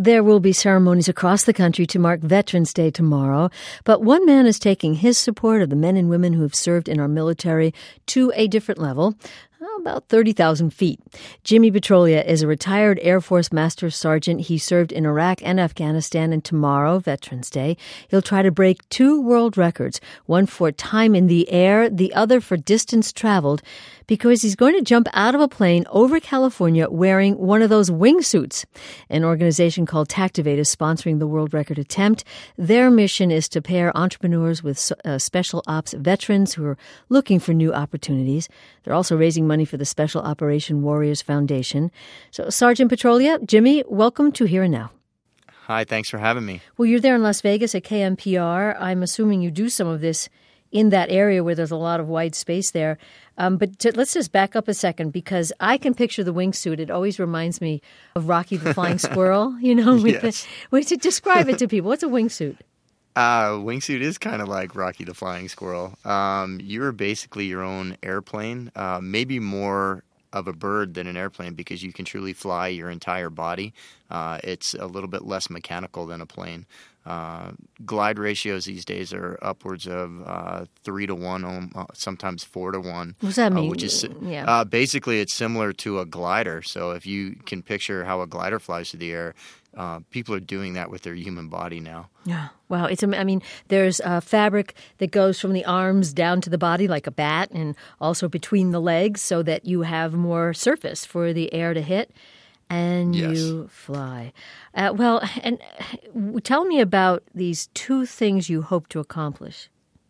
There will be ceremonies across the country to mark Veterans Day tomorrow, but one man is taking his support of the men and women who have served in our military to a different level, about 30,000 feet. Jimmy Petrolia is a retired Air Force Master Sergeant. He served in Iraq and Afghanistan, and tomorrow, Veterans Day, he'll try to break 2 world records, one for time in the air, the other for distance traveled, because he's going to jump out of a plane over California wearing one of those wingsuits. An organization called Tactivate is sponsoring the world record attempt. Their mission is to pair entrepreneurs with special ops veterans who are looking for new opportunities. They're also raising money for the Special Operation Warriors Foundation. So, Sergeant Petrolia, Jimmy, welcome to Here and Now. Hi, thanks for having me. Well, you're there in Las Vegas at KMPR. I'm assuming you do some of this in that area where there's a lot of wide space there. Let's just back up a second, because I can picture the wingsuit. It always reminds me of Rocky the Flying Squirrel, Yes. To describe it to people. What's a wingsuit? Wingsuit is kind of like Rocky the Flying Squirrel. You're basically your own airplane, maybe more of a bird than an airplane, because you can truly fly your entire body. It's a little bit less mechanical than a plane. Glide ratios these days are upwards of 3 to 1, sometimes 4 to 1. What does that mean? Which is basically it's similar to a glider. So if you can picture how a glider flies through the air, people are doing that with their human body now. Yeah. Wow. There's fabric that goes from the arms down to the body like a bat, and also between the legs so that you have more surface for the air to hit. And Yes. You fly. And tell me about these 2 things you hope to accomplish.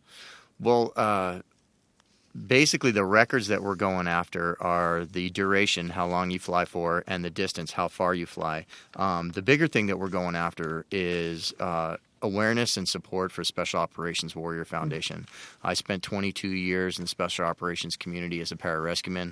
Well, basically the records that we're going after are the duration, how long you fly for, and the distance, how far you fly. The bigger thing that we're going after is awareness and support for Special Operations Warrior Foundation. I spent 22 years in the Special Operations community as a pararescueman.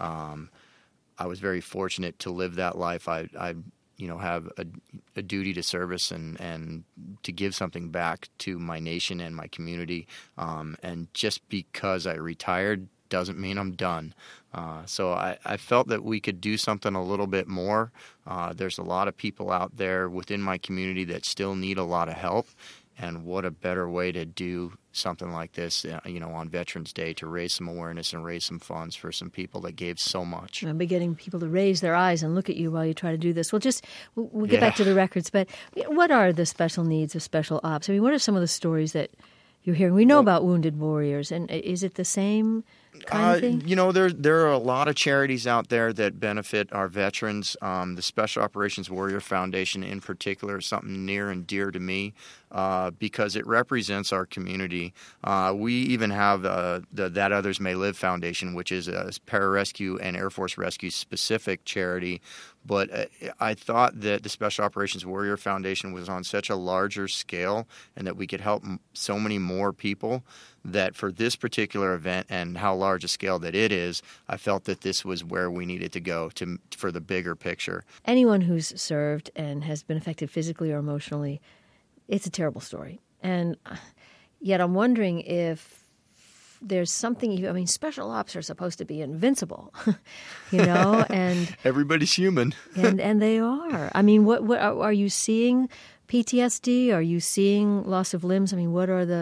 I was very fortunate to live that life. I have a duty to service and to give something back to my nation and my community. And just because I retired doesn't mean I'm done. So I felt that we could do something a little bit more. There's a lot of people out there within my community that still need a lot of help. And what a better way to do something like this, on Veterans Day, to raise some awareness and raise some funds for some people that gave so much. I'll be getting people to raise their eyes and look at you while you try to do this. We'll get back to the records, but what are the special needs of special ops? What are some of the stories that you're hearing? We know about wounded warriors, and is it the same kind of thing? There are a lot of charities out there that benefit our veterans. The Special Operations Warrior Foundation in particular is something near and dear to me because it represents our community. We even have the That Others May Live Foundation, which is a pararescue and Air Force rescue specific charity. But I thought that the Special Operations Warrior Foundation was on such a larger scale and that we could help so many more people, that for this particular event and how large a scale that it is, I felt that this was where we needed to go for the bigger picture. Anyone who's served and has been affected physically or emotionally, it's a terrible story. And yet I'm wondering if there's something, special ops are supposed to be invincible, and everybody's human. and they are. What are you seeing? PTSD? Are you seeing loss of limbs? What are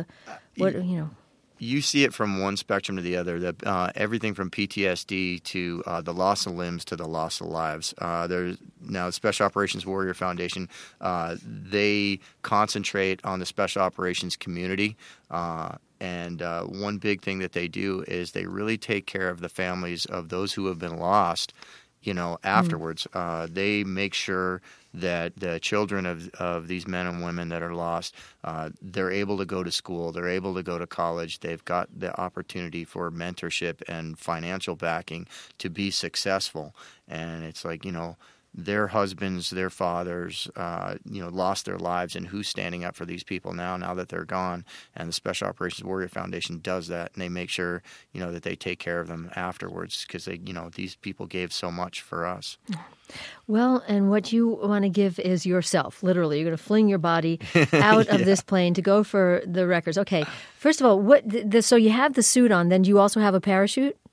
You see it from one spectrum to the other. Everything from PTSD to the loss of limbs to the loss of lives. There's now Special Operations Warrior Foundation. They concentrate on the Special Operations community. And one big thing that they do is they really take care of the families of those who have been lost, afterwards. They make sure that the children of these men and women that are lost, they're able to go to school, they're able to go to college, they've got the opportunity for mentorship and financial backing to be successful. And it's like, their husbands, their fathers, lost their lives, and who's standing up for these people now that they're gone? And the Special Operations Warrior Foundation does that, and they make sure, that they take care of them afterwards, because these people gave so much for us. Well, and what you want to give is yourself, literally. You're going to fling your body out of this plane to go for the records. Okay, first of all, so you have the suit on, then do you also have a parachute?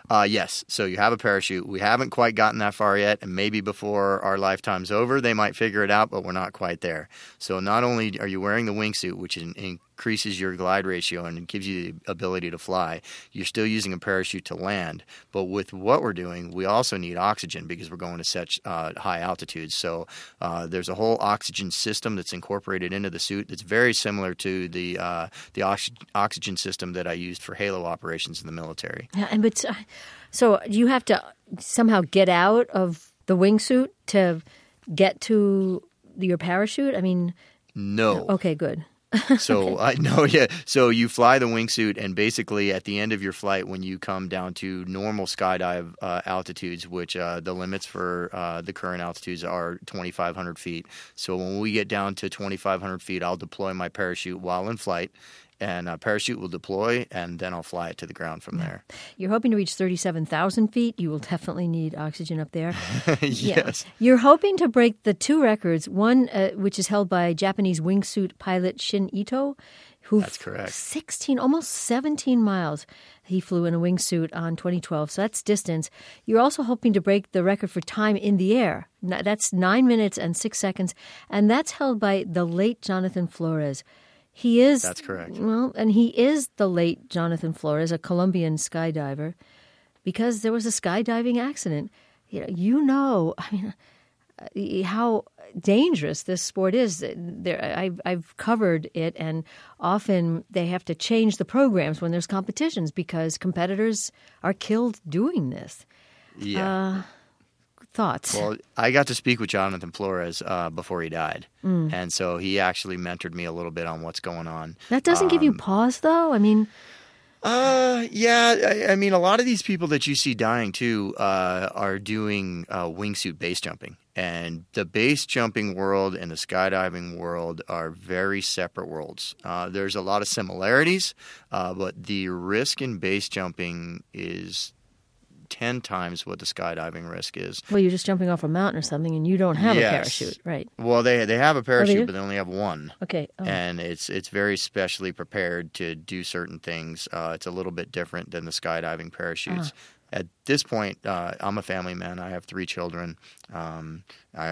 Yes. So you have a parachute. We haven't quite gotten that far yet, and maybe before our lifetime's over, they might figure it out, but we're not quite there. So not only are you wearing the wingsuit, which increases your glide ratio and gives you the ability to fly, you're still using a parachute to land. But with what we're doing, we also need oxygen because we're going to such high altitudes. So there's a whole oxygen system that's incorporated into the suit that's very similar to the oxygen system that I used for Halo operations in the military. Yeah, so you have to somehow get out of the wingsuit to get to your parachute? I mean, no. Okay, good. So I know, yeah. So you fly the wingsuit, and basically at the end of your flight, when you come down to normal skydive altitudes, which the limits for the current altitudes are 2,500 feet. So when we get down to 2,500 feet, I'll deploy my parachute while in flight. And a parachute will deploy, and then I'll fly it to the ground from there. You're hoping to reach 37,000 feet. You will definitely need oxygen up there. Yes. Yeah. You're hoping to break the two records, one which is held by Japanese wingsuit pilot Shin Ito, who That's correct. almost 17 miles he flew in a wingsuit on 2012. So that's distance. You're also hoping to break the record for time in the air. That's 9 minutes and 6 seconds, and that's held by the late Jonathan Flores. That's correct. Well, and he is the late Jonathan Flores, a Colombian skydiver, because there was a skydiving accident. I mean, how dangerous this sport is. I've covered it, and often they have to change the programs when there's competitions because competitors are killed doing this. Yeah. Thoughts? Well, I got to speak with Jonathan Flores before he died. And so he actually mentored me a little bit on what's going on. That doesn't give you pause, though? I mean... Yeah. I mean, a lot of these people that you see dying, too, are doing wingsuit base jumping. And the base jumping world and the skydiving world are very separate worlds. There's a lot of similarities, but the risk in base jumping is 10 times what the skydiving risk is. Well, you're just jumping off a mountain or something, and you don't have a parachute, right? Well, they have a parachute, but they only have one. Okay. Oh. And it's very specially prepared to do certain things. It's a little bit different than the skydiving parachutes. At this point, I'm a family man. I have 3 children. I'm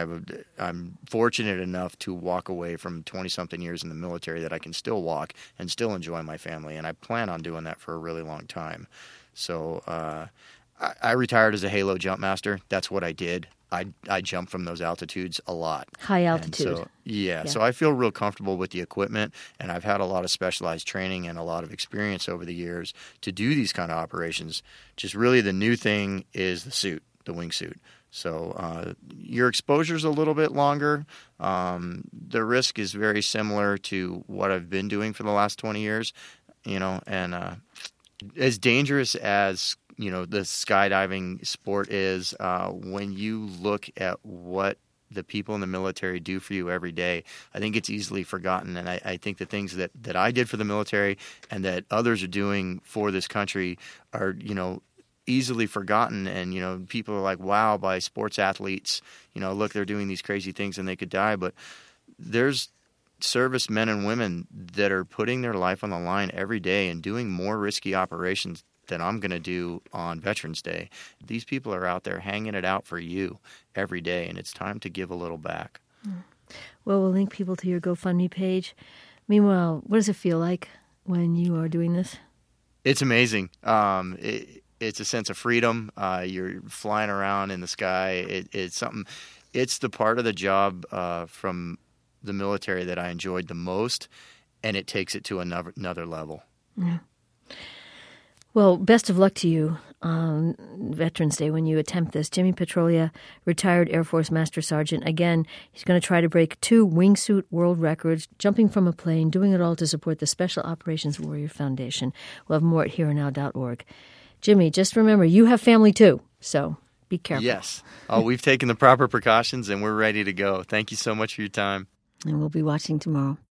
fortunate enough to walk away from 20-something years in the military that I can still walk and still enjoy my family, and I plan on doing that for a really long time. So I retired as a Halo jump master. That's what I did. I jumped from those altitudes a lot. High altitude. So I feel real comfortable with the equipment, and I've had a lot of specialized training and a lot of experience over the years to do these kind of operations. Just really the new thing is the suit, the wingsuit. So your exposure's a little bit longer. The risk is very similar to what I've been doing for the last 20 years, and as dangerous as the skydiving sport is, when you look at what the people in the military do for you every day, I think it's easily forgotten. And I think the things that I did for the military and that others are doing for this country are, easily forgotten. And, people are like, wow, by sports athletes, look, they're doing these crazy things and they could die. But there's service men and women that are putting their life on the line every day and doing more risky operations than I'm going to do on Veterans Day. These people are out there hanging it out for you every day, and it's time to give a little back. Well, we'll link people to your GoFundMe page. Meanwhile, what does it feel like when you are doing this? It's amazing. It's a sense of freedom. You're flying around in the sky. It's something. It's the part of the job from the military that I enjoyed the most, and it takes it to another level. Yeah. Well, best of luck to you on Veterans Day when you attempt this. Jimmy Petrolia, retired Air Force Master Sergeant. Again, he's going to try to break 2 wingsuit world records, jumping from a plane, doing it all to support the Special Operations Warrior Foundation. We'll have more at hereandnow.org. Jimmy, just remember, you have family too, so be careful. Yes. We've taken the proper precautions, and we're ready to go. Thank you so much for your time. And we'll be watching tomorrow.